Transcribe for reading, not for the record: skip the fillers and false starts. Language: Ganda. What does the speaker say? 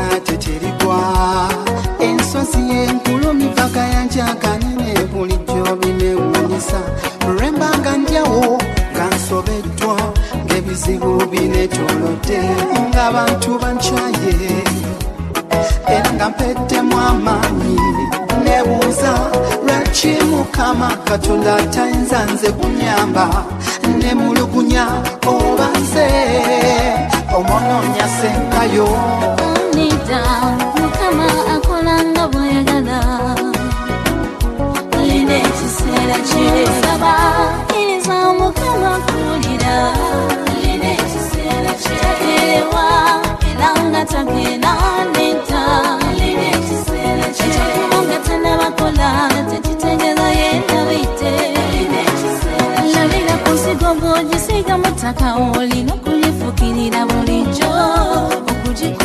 teterigwa ensozi enkulu mipaka yanjakanene bulijjo binewunyisa lwembanga ndyawo nga nsobeddwa ng'ebizibu binetolodde ng'abantu bankyaye era nga mpeddemu amaanyi nebuuza lwaki Mukama Katonda tayinza nze kunyamba nemulugunya oba nze omonoonya senkayo nida Mukama akola nga bw'ayagala lina ekiseera kyesaba iriza Mukama kuwulira lina ekiseera kyewa era nga tagenda nida lina ekiseera kyekikulunga tenabakola tekitegeeza yenda bite lina ekiseera labira ku nsigo ng'ogisiga mu ttaka olina okulifukirira bulijjo okugikula